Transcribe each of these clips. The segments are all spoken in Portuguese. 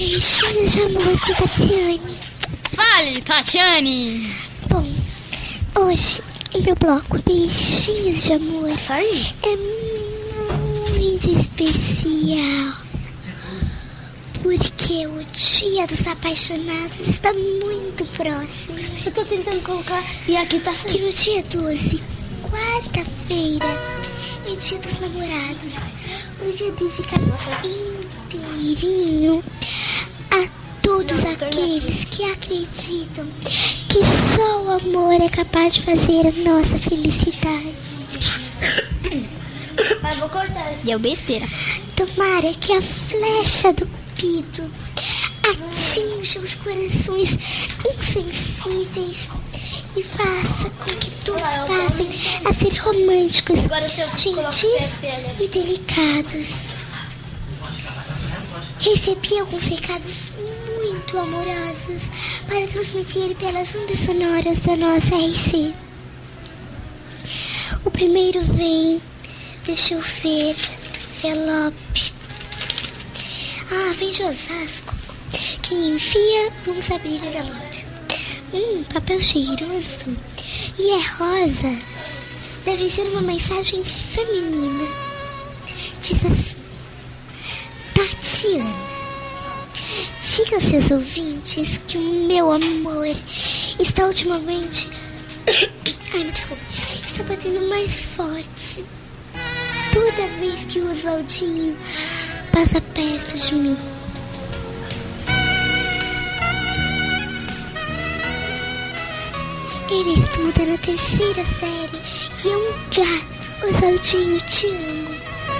Beijinhos de amor pro Tatiane. Fale, Tatiane! Bom, hoje em meu bloco Beijinhos de Amor é muito especial, porque o Dia dos Apaixonados está muito próximo. Eu tô tentando colocar e aqui tá saindo. Que no dia 12, quarta-feira, é Dia dos Namorados. O dia dedica inteirinho a todos aqueles que acreditam que só o amor é capaz de fazer a nossa felicidade. Mas vou cortar isso. Deu besteira. Tomara que a flecha do Cupido atinja os corações insensíveis e faça com que todos passem a ser românticos, gentis e delicados. Recebi alguns recados muito amorosos para transmitir pelas ondas sonoras da nossa RC. O primeiro vem, deixa eu ver, envelope. Vem de Osasco, que envia, vamos abrir o envelope. Papel cheiroso e é rosa. Deve ser uma mensagem feminina. Diz assim: Tatiana, diga aos seus ouvintes que o meu amor está ultimamente está batendo mais forte toda vez que o Oswaldinho passa perto de mim. Ele estuda na 3ª série e é um gato. Oswaldinho, te amo.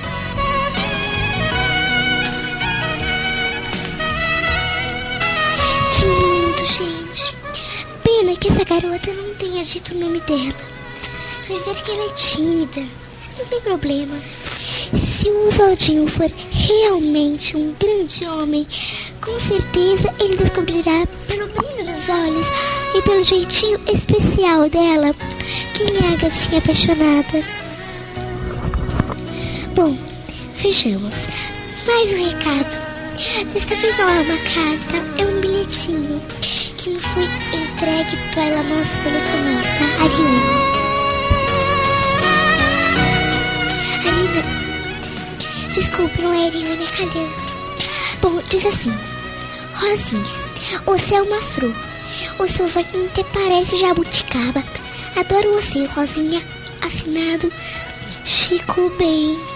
Que lindo, gente. Pena que essa garota não tenha dito o nome dela. Vai ver que ela é tímida. Não tem problema. Se o Oswaldinho for realmente um grande homem, com certeza ele descobrirá pelo brilho dos olhos e pelo jeitinho especial dela quem é a gatinha apaixonada. Bom, vejamos. Mais um recado. Desta vez não é uma carta, é um bilhetinho que me foi entregue pela nossa telefonista, Ariana. Desculpe, não é Ariana, é Calhando. Bom, diz assim: Rosinha, você é uma flor. O seu olhinho até parece jabuticaba. Adoro você, Rosinha. Assinado Chico Bento.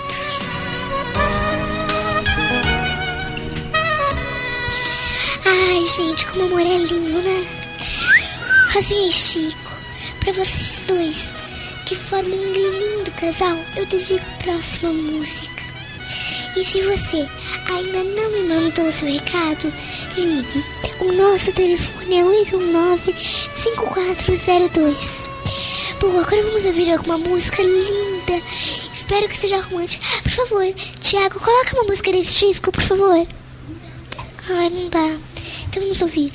Ai, gente, como o amor é lindo, né? Rosinha e Chico, pra vocês dois que formam um lindo casal, eu desejo a próxima música. E se você ainda não me mandou seu recado, ligue. O nosso telefone é 819-5402. Bom, agora vamos ouvir alguma música linda. Espero que seja romântica. Por favor, Thiago, coloca uma música desse disco, por favor. Ai, não dá. Então vamos ouvir.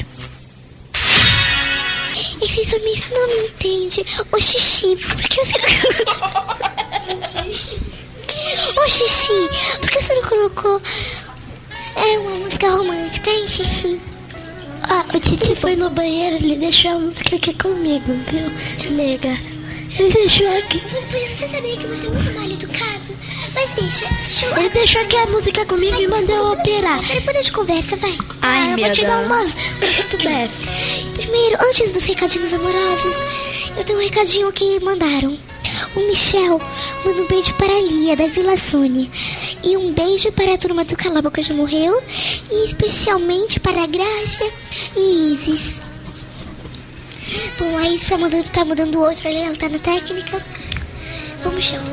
Esse sumisse não me entende. Ô, Xixi, por que você não... Ô, Xixi, por que você não colocou uma música romântica, hein, Xixi? O Titi foi no banheiro, ele deixou a música aqui comigo, viu, nega? Ele deixou aqui. Você sabia que você é muito mal educado? Mas deixa eu... Ele deixou aqui a música comigo e mandou eu operar. Depois a gente conversa, vai. Eu vou te dar umas tubef. Primeiro, antes dos recadinhos amorosos, eu tenho um recadinho que mandaram. O Michel manda um beijo para a Lia, da Vila Sônia. E um beijo para a turma do Cala a Boca Já Morreu. E especialmente para a Graça e Isis. Bom, aí tá mudando o outro ali, ela tá na técnica. Vamos, Michel.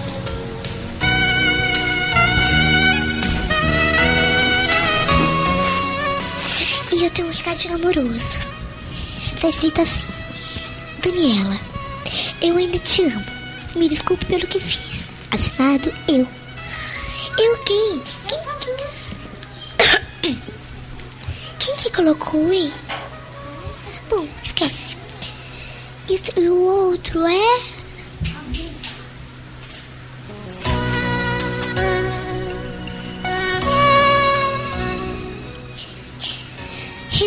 E eu tenho um recadinho amoroso. Tá escrito assim: Daniela, eu ainda te amo. Me desculpe pelo que fiz. Assinado eu. Eu quem? Quem que colocou, hein? Bom, esquece. E o outro é...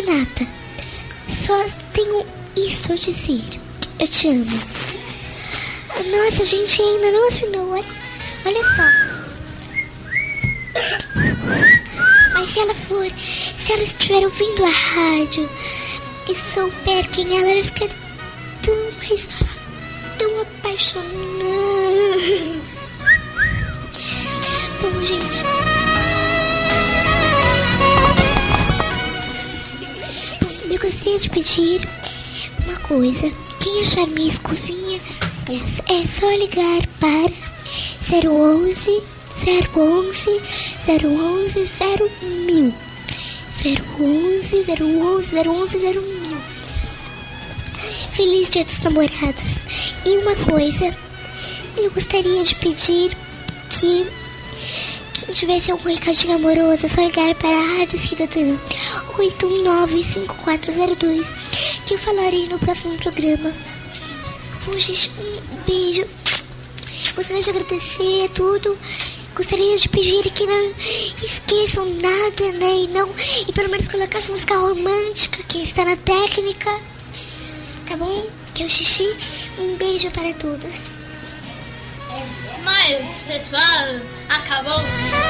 Renata, só tenho isso a dizer. Eu te amo. Nossa, a gente ainda não assinou. Olha só. Mas se ela estiver ouvindo a rádio e souber quem ela vai ficar tão apaixonada. Bom, gente. Eu gostaria de pedir uma coisa. Quem achar minha escovinha é só ligar para 011 011 011 01000. 011 011 011 01000. Feliz Dia dos Namorados. E uma coisa, eu gostaria de pedir que quem tivesse algum recadinho amoroso é só ligar para a Rádio Cidadã 819-5402, que eu falarei no próximo programa. Bom, gente, um beijo. Gostaria de agradecer tudo. Gostaria de pedir que não esqueçam nada, né? E pelo menos colocasse música romântica, quem está na técnica. Tá bom? Que é o Xixi. Um beijo para todos. Mas, pessoal, acabou.